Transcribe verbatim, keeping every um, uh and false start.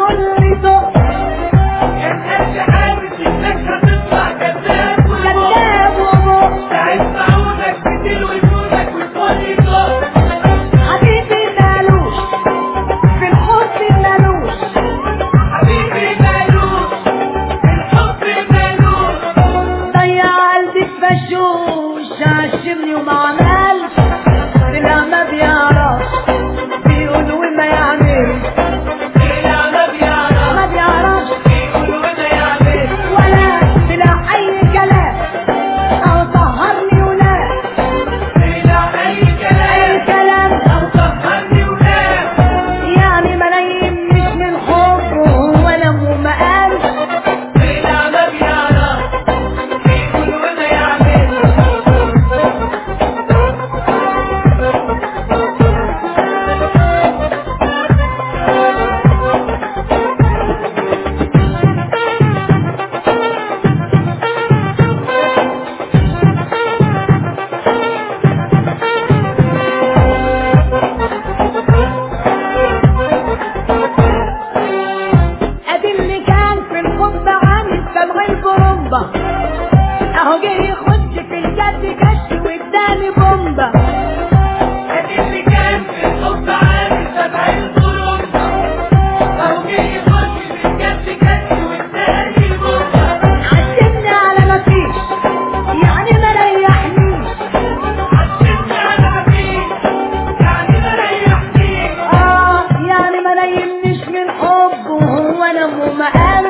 والكل ذوق. كان قلبي حاسس انك هتطلع كذاب وبوق، كذاب وبوق. ساعة ما عودك بتلوي جودك وتقولي ذوق. حبيبي مالوش في الحب مالوش. حبيبي مالوش في الحب مالوش. ضيع قلبي في بشوش، عشمني وما عملش، طلع ما بيعرفش، بيقول وما يعملش. طلع ما بيعرف ما بيعرفش بيقول وما يعمل، ولا طلع اي كلام، او سهرني ونام. طلع اي اي كلام كلام او سهرني ونام. يعني ما نيمنيش من حبه ولا وما قالش. طلع ما بيعرف بيقول وما يعمل. ادي اللي كان في الحب عامل سبع البرومبا، اهو جه يخش في الجد كش واداني بومبا. ادي اللي كان في الحب عامل سبع البرومبا، اهو جه يخش في الجد كش واداني البومبا. عشمني على مفيش يعني ما ريحنيش. عشمني على مفيش يعني ما ريحنيش. اه يعني ما نيمنيش من حبه ولا وما قالش.